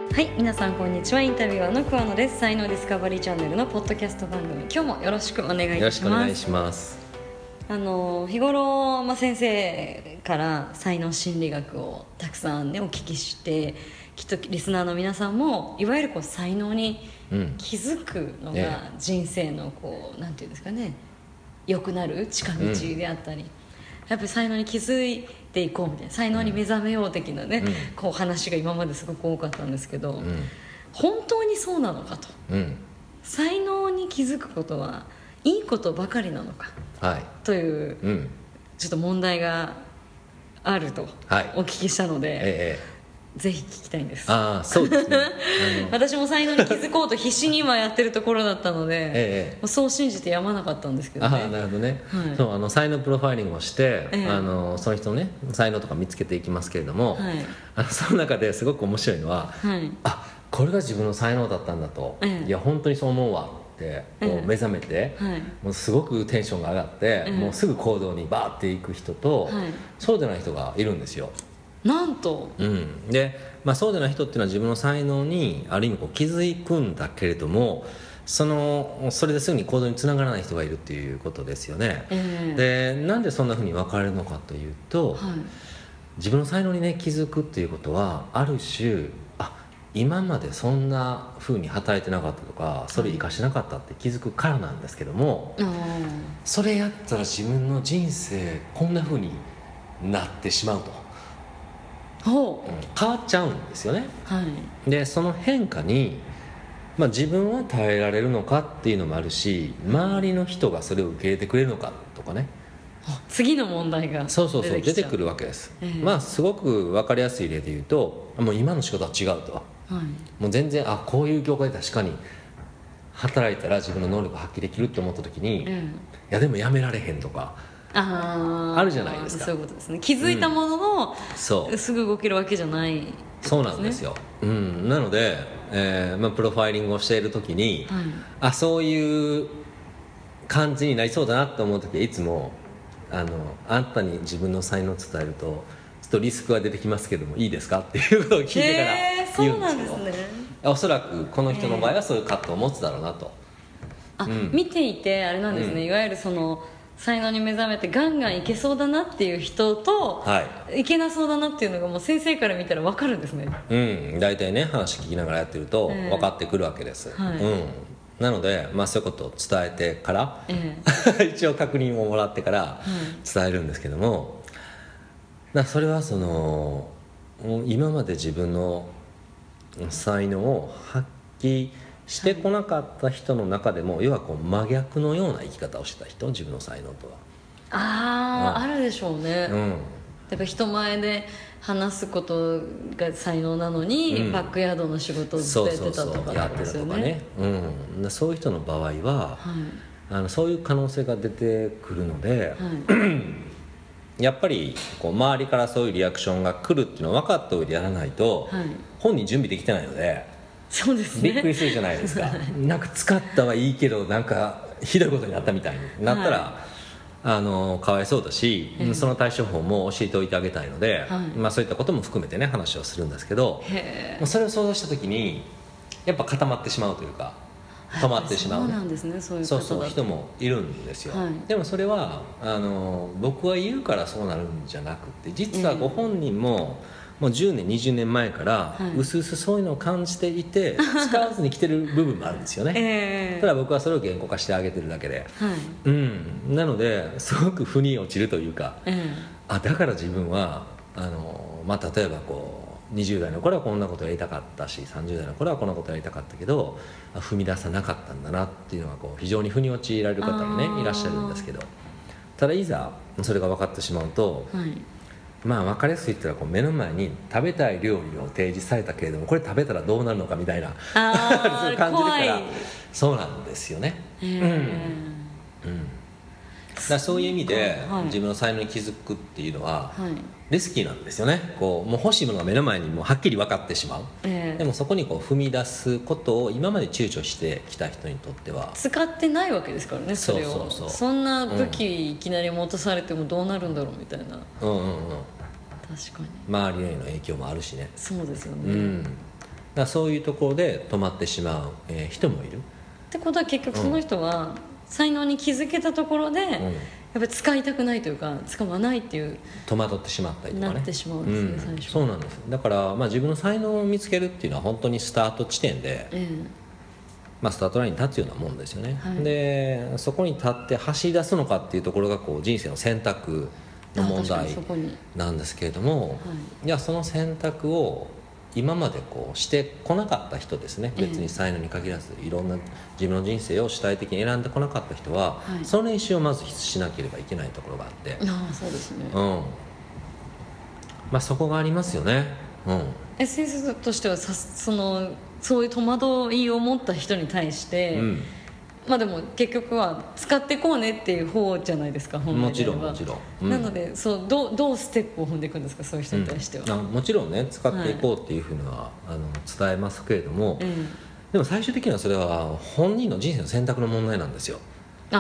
はい、皆さんこんにちは。インタビュアーの桑野です。才能ディスカバリーチャンネルのポッドキャスト番組、今日もよろしくお願いいたします。 よろしくお願いします。 日頃、先生から才能心理学をたくさんねお聞きして、きっとリスナーの皆さんもいわゆる才能に気づくのが人生のなんていうんですかね、良くなる近道であったり、やっぱり才能に気づいていこうみたいな、才能に目覚めよう的なね、話が今まですごく多かったんですけど、本当にそうなのかと、才能に気づくことはいいことばかりなのか、という、ちょっと問題があるとお聞きしたので、ぜひ聞きたいんです。 そうですね私も才能に気づこうと必死に今やってるところだったので、そう信じてやまなかったんですけどね。 なるほどね、そう才能プロファイリングをして、その人のね才能とか見つけていきますけれども、その中ですごく面白いのは、これが自分の才能だったんだと、いや本当にそう思うわってこう目覚めて、もうすごくテンションが上がって、もうすぐ行動にバーっていく人と、そうでない人がいるんですよ。 なんと、 で、そうでない人っていうのは自分の才能にある意味気づくんだけれども、それですぐに行動につながらない人がいるっていうことですよね。で、なんでそんなふうに分かれるのかというと、自分の才能にね気づくっていうことは、ある種今までそんなふうに働いてなかったとか、それ生かしてなかったって気づくからなんですけども、それやったら自分の人生こんなふうになってしまうと、変わっちゃうんですよね。でその変化に、自分は耐えられるのかっていうのもあるし、周りの人がそれを受け入れてくれるのかとかね、 次の問題が出てくるわけです。すごく分かりやすい例で言うと、もう今の仕事は違うと、もう全然こういう業界で確かに働いたら自分の能力が発揮できるって思った時に、いやでもやめられへんとかあるじゃないですか。 そういうことですね。気づいたものの、すぐ動けるわけじゃない、 そうなんですよ。なので、プロファイリングをしている時に、そういう感じになりそうだなと思う時は、いつもあんたに自分の才能を伝えるとちょっとリスクが出てきますけどもいいですかっていうことを聞いてから言うんですよ。 そうなんですね。 おそらくこの人の場合はそういう葛藤を持つだろうなと、 見ていてあれなんですね、いわゆる才能に目覚めてガンガンいけそうだなっていう人と、いけなそうだなっていうのがもう先生から見たら分かるんですね。 大体ね話聞きながらやってると分かってくるわけです。なので、そういうことを伝えてから、一応確認をもらってから伝えるんですけども、それは今まで自分の才能を発揮してこなかった人の中でも、要は真逆のような生き方をしてた人、自分の才能とはあるでしょうね。やっぱ人前で話すことが才能なのに、バックヤードの仕事をずっとやってたとかやってたとかね、そういう人の場合は、そういう可能性が出てくるので、やっぱり周りからそういうリアクションが来るっていうのは分かった上でやらないと、本人準備できてないので、 そうですね、 びっくりするじゃないですか。なんか使ったはいいけど、なんかひどいことになったみたいになったら、かわいそうだし、その対処法も教えておいてあげたいので、そういったことも含めてね話をするんですけど、それを想像した時にやっぱ固まってしまうというか、止まってしまう、 そうなんですね。そういう方だそう人もいるんですよ。でもそれは僕は言うからそうなるんじゃなくて、実はご本人ももう10年20年前からうすうすそういうのを感じていて、使わずに来てる部分もあるんですよね。ただ僕はそれを言語化してあげてるだけで、なのですごく腑に落ちるというか、だから自分は例えば20代の頃はこんなことやりたかったし、30代の頃はこんなことやりたかったけど踏み出さなかったんだなっていうのが非常に腑に落ちられる方もねいらっしゃるんですけど、ただいざそれが分かってしまうと、分かりやすく言ったら目の前に食べたい料理を提示されたけれども、これ食べたらどうなるのかみたいなそういう感じるから、そうなんですよね。だからそういう意味で、自分の才能に気づくっていうのは、リスキーなんですよね。もう欲しいものが目の前にもうはっきり分かってしまう、でもそこに踏み出すことを今まで躊躇してきた人にとっては使ってないわけですからね。それをそんな武器いきなり持たされてもどうなるんだろうみたいな、確かに周りへの影響もあるしね。 そうですよね。 らそういうところで止まってしまう、人もいるってことは結局その人は才能に気づけたところで、やっぱり使いたくないというか使わないっていう戸惑ってしまったりとかねなってしまうんですね、最初。 そうなんです。だから、自分の才能を見つけるっていうのは本当にスタート地点で、スタートラインに立つようなもんですよね、はい、でそこに立って走り出すのかっていうところがこう人生の選択の問題なんですけれども、いやその選択を今までこうしてこなかった人ですね、別に才能に限らずいろんな自分の人生を主体的に選んでこなかった人は、その練習をまずしなければいけないところがあって、 そうですね、 そこがありますよね。 先生としてはそういう戸惑いを持った人に対して、でも結局は使っていこうねっていう方じゃないですか、本来では。もちろん、なのでどうステップを踏んでいくんですか、そういう人に対しては。 もちろんね、使っていこうっていうふうには、伝えますけれども、でも最終的にはそれは本人の人生の選択の問題なんですよ。それ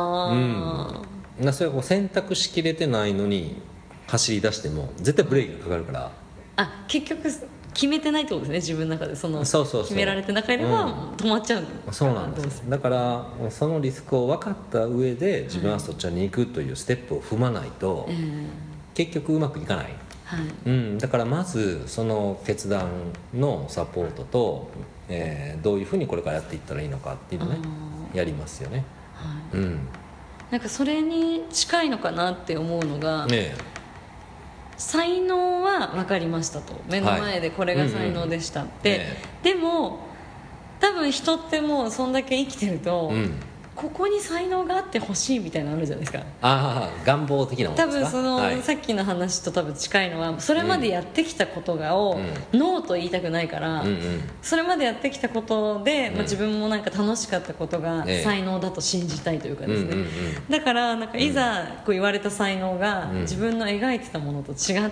はこう選択しきれてないのに走り出しても絶対ブレーキがかかるから、 結局決めてないってことですね、自分の中でそう決められてなければ止まっちゃう、 そうなんです。だからそのリスクを分かった上で自分はそっちに行くというステップを踏まないと、結局うまくいかない、だからまずその決断のサポートと、どういうふうにこれからやっていったらいいのかっていうのをねやりますよね、 なんかそれに近いのかなって思うのが、才能は分かりましたと、目の前でこれが才能でしたって、でも多分人ってもうそんだけ生きてると、ここに才能があってほしいみたいなのあるじゃないですか。 願望的なものですか。 多分さっきの話と多分近いのは、それまでやってきたことをノーと言いたくないから、それまでやってきたことで、自分もなんか楽しかったことが才能だと信じたいというかですね、だからなんかいざこう言われた才能が自分の描いてたものと違って、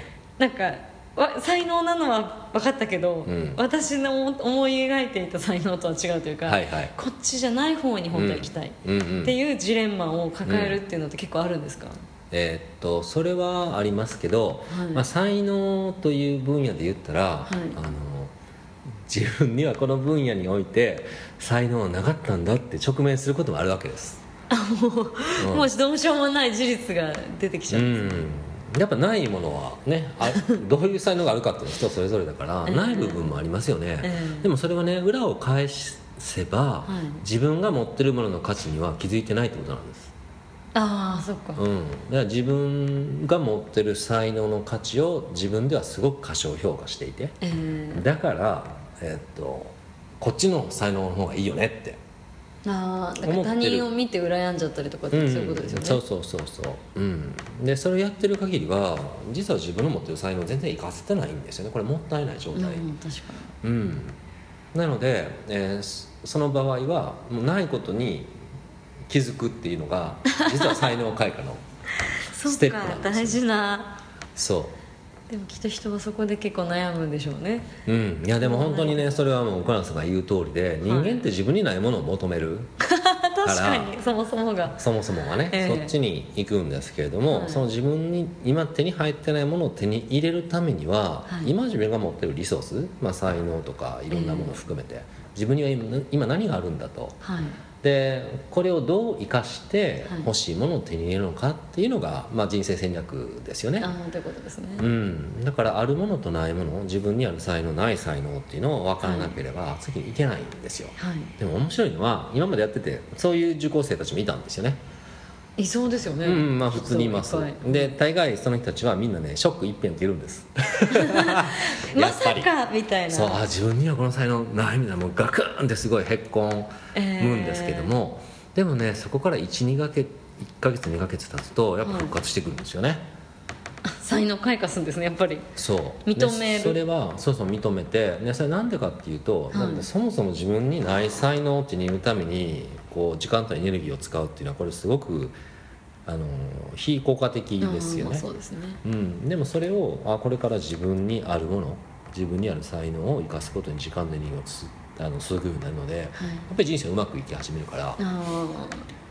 なんか才能なのは分かったけど、私の思い描いていた才能とは違うというか、こっちじゃない方に本当は行きたいっていうジレンマを抱えるっていうのって結構あるんですか？ それはありますけど、才能という分野で言ったら、自分にはこの分野において才能はなかったんだって直面することもあるわけです。 もうどうしようもない事実が出てきちゃうんです。 やっぱないものはね、どういう才能があるかっていうのは人それぞれだから、ない部分もありますよね、でもそれはね、裏を返せば、自分が持ってるものの価値には気づいてないってことなんです。 そっか。 だから自分が持ってる才能の価値を自分ではすごく過小評価していて、だから、こっちの才能の方がいいよねってだから他人を見て羨んじゃったりとかって、そういうことですよね。 そうでそれをやってる限りは実は自分の持ってる才能を全然生かせてないんですよね。これもったいない状態、 確かに。 なので、その場合はもうないことに気づくっていうのが実は才能開花のステップなんですよ。 そうか、大事な。 そうでもきっと人はそこで結構悩むんでしょうね。 いやでも本当にね、それはもう岡野さんが言う通りで、人間って自分にないものを求める確かに、そもそもがね、 そっちに行くんですけれども、その自分に今手に入ってないものを手に入れるためには、今自分が持ってるリソース、才能とかいろんなものを含めて、自分には今何があるんだと、でこれをどう生かして欲しいものを手に入れるのかっていうのが、人生戦略ですよね。 ということですね。 だからあるものとないもの、自分にある才能ない才能っていうのを分からなければ次にいけないんですよ、でも面白いのは今までやっててそういう受講生たちもいたんですよね。 いそうですよね。 普通にいます。で大概その人たちはみんなねショック一辺っているんですまさかみたいな。 自分にはこの才能ないみたいな、もうガクンってすごいへっこむんですけども、でもねそこから1ヶ月2ヶ月経つとやっぱ復活してくるんですよね、 才能開花するんですね、やっぱり。認める。 それは認めて、それなんでかっていうと、なんでそもそも自分にない才能を手に入れるためにこう時間とエネルギーを使うっていうのはこれすごく非効果的ですよね。 そうですね。 でもそれをこれから自分にあるもの、自分にある才能を生かすことに時間とエネルギーを注ぐようになるので、やっぱり人生うまくいき始めるから。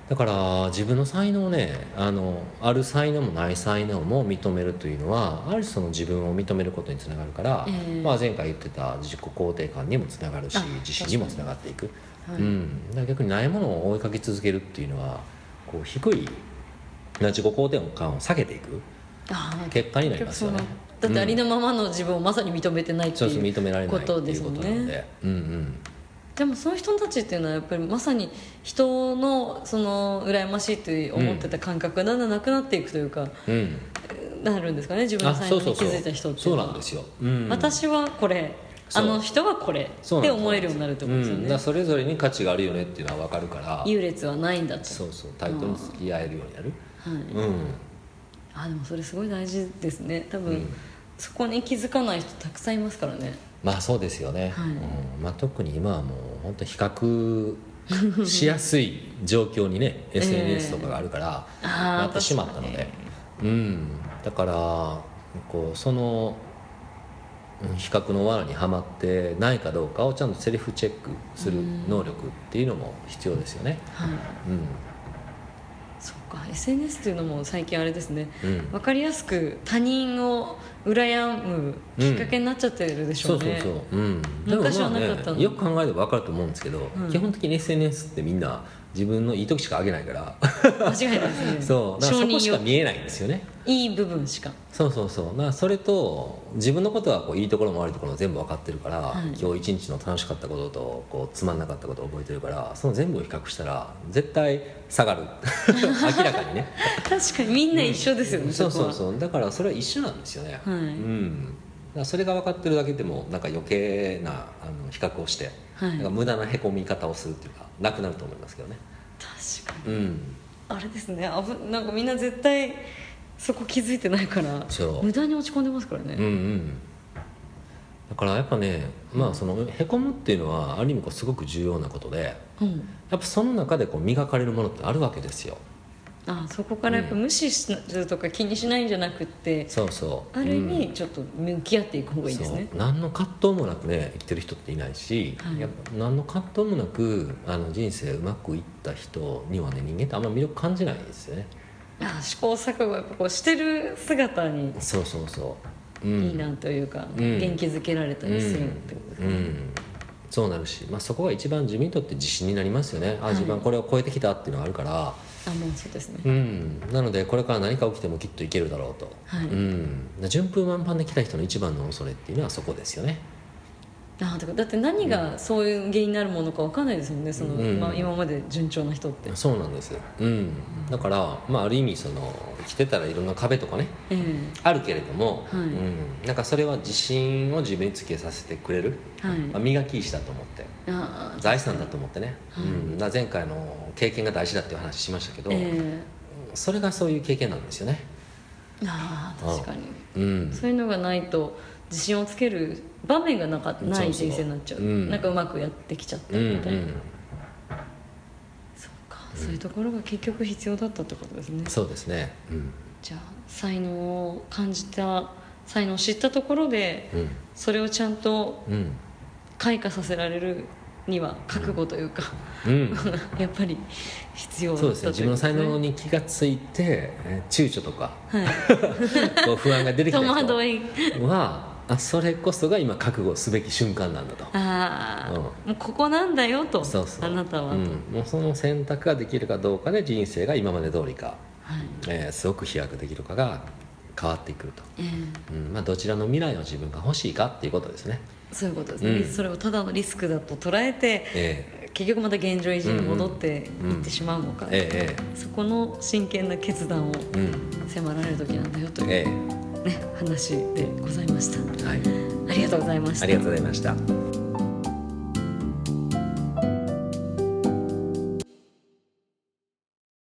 だから自分の才能ね、ある才能もない才能も認めるというのはある種その自分を認めることにつながるから、まあ、前回言ってた自己肯定感にもつながるし自信にもつながっていく、だから逆にないものを追いかけ続けるっていうのはこう低い自己肯定感を下げていく結果になりますよね。 だってありのままの自分をまさに認めてないっていうことですもんね。でもそういう人たちっていうのはやっぱりまさに人のその羨ましいって思ってた感覚がだんだんなくなっていくというか、なるんですかね、自分の才能に気づいた人っていうのは。 そうなんですよ、 私はこれ、あの人はこれって思えるようになるってことですよね。 だそれぞれに価値があるよねっていうのは分かるから、 優劣はないんだって。 そう対等に付き合えるようになる。 でもそれすごい大事ですね。多分、そこに気づかない人たくさんいますからね。 まあそうですよね、特に今はもう本当比較しやすい状況にねSNS とかがあるからなってしまったので、だからこうその比較の罠にはまってないかどうかをちゃんとセルフチェックする能力っていうのも必要ですよね。 そうか、 SNS っていうのも最近あれですね、分かりやすく他人を羨むきっかけになっちゃってるでしょうね。昔はなかったの。 よく考えれば分かると思うんですけど、基本的に SNS ってみんな自分のいい時しか上げないから間違いないですね。 そうだからそこしか見えないんですよね。 いい部分しか。 そうだからそれと自分のことはこういいところも悪いところも全部分かってるから、今日一日の楽しかったこととこうつまんなかったことを覚えてるから、その全部を比較したら絶対下がる明らかにね。 確かにみんな一緒ですよね、 そうだからそれは一緒なんですよね。だからそれが分かってるだけでもなんか余計な比較をして、なんか無駄なへこみ方をするっていうかなくなると思いますけどね。 確かに、あれですね、なんかみんな絶対そこ気づいてないから無駄に落ち込んでますからね。だからやっぱね、そのへこむっていうのはある意味こうすごく重要なことで、やっぱその中でこう磨かれるものってあるわけですよ。 そこからやっぱ無視するとか気にしないんじゃなくって、ある意味ちょっと向き合っていく方がいいですね。 何の葛藤もなくね生きてる人っていないし、やっぱ何の葛藤もなく人生うまくいった人にはね、人間ってあんま魅力感じないですよね。 試行錯誤やっぱこうしてる姿にいいなというか、元気づけられたりするってことですね。 そうなるし、そこが一番自分にとって自信になりますよね。自分はこれを超えてきたっていうのがあるから。 もうそうですね。 なのでこれから何か起きてもきっといけるだろうと、順風満帆で来た人の一番の恐れっていうのはそこですよね。 だって何がそういう原因になるものか分かんないですもんね、今まで順調な人って。 そうなんです、だから、ある意味生きてたらいろんな壁とかね、あるけれども、なんかそれは自信を自分につけさせてくれる、磨き石だと思って、財産だと思ってね、前回の経験が大事だっていう話しましたけど、それがそういう経験なんですよね。 確かに、そういうのがないと自信をつける場面がない人生になっちゃう。なんかうまくやってきちゃったみたいな。そうか、そういうところが結局必要だったってことですね。 そうですね。 じゃあ才能を感じた、才能を知ったところで、それをちゃんと開花させられるには覚悟というか、やっぱり必要だったということですね。そうですね。自分の才能に気がついて躊躇とか、こう不安が出てきた人戸惑いはそれこそが今覚悟すべき瞬間なんだと。 もうここなんだよと。あなたは、 もうその選択ができるかどうかで人生が今まで通りか、すごく飛躍できるかが変わってくると、どちらの未来を自分が欲しいかっていうことですね。 そういうことですね、それをただのリスクだと捉えて、結局また現状維持に戻っていってしまうのか、そこの真剣な決断を迫られる時なんだよという、話でございました。ありがとうございました。 ありがとうございました。